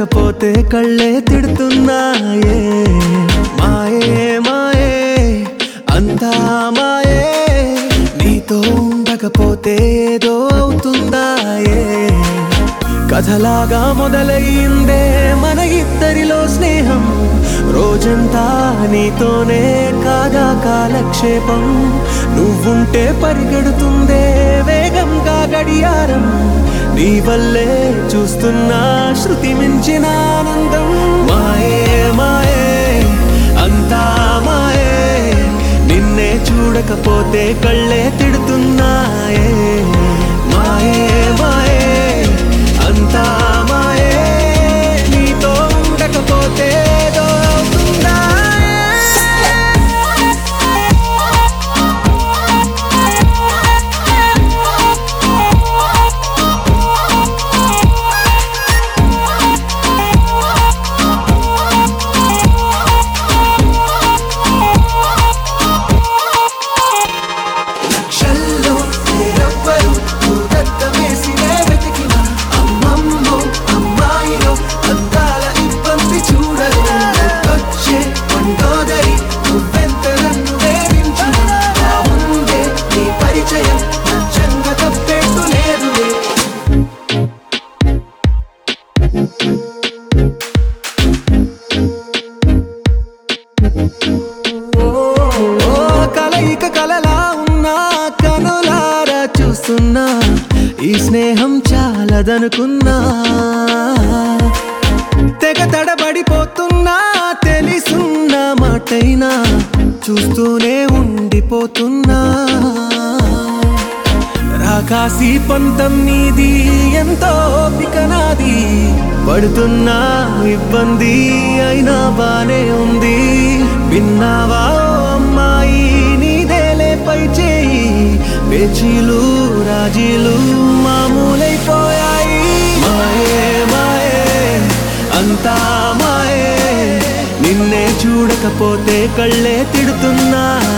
చూడకపోతే కళ్ళే తిడుతున్నాయే. మాయే మాయే అంతా మాయే, నీతో ఉండకపోతే ఏదో అవుతుందాయే. కథలాగా మొదలయ్యిందే మన ఇద్దరిలో స్నేహం, రోజంతా నీతోనే కాగా కాలక్షేపం. నువ్వుంటే పరిగెడుతుందే వేగంగా గడియారం, నీ వల్లే చూస్తున్నా శృతి మించిన ఆనందం. మాయే మాయే అంతా మాయే, నిన్నే చూడకపోతే కళ్ళే తిడుతున్నాయే. మాయే మాయే అంతా మాయే, నీతో ఉండకపోతే ఏదో అవుతుందా. లక్షల్లో మీరెవ్వరు దత్తమేసినే వెతికిన అమ్మమ్మో అమ్మాయిలో అందాల ఇబ్బంది చూడరు. వచ్చే కొండోదరి నువ్వెంత నన్ను వేధించిన, బాగుందే నీ పరిచయం నచ్చంగా తప్పేట్టు లేదులే. ఓ కలయిక కలలా ఉన్నా కనులారా చూస్తున్నా, ఈ స్నేహం చాలదనుకున్నా. తెగ తడబడిపోతున్నా, తెలిసున్న మాటైనా చూస్తూనే ఉండిపోతున్నా. రాకాసి పంతం నీది, ఎంతో ఓపిక నాది, పడుతున్నా ఇబ్బంది అయినా బానే ఉంది. విన్నావా ఓ అమ్మాయి నీదేలే పై చేయి, పేచీలు రాజీలు మామూలైపోయాయి. మాయే మాయే అంతా మాయే, నిన్నే చూడకపోతే కళ్ళే తిడుతున్నా.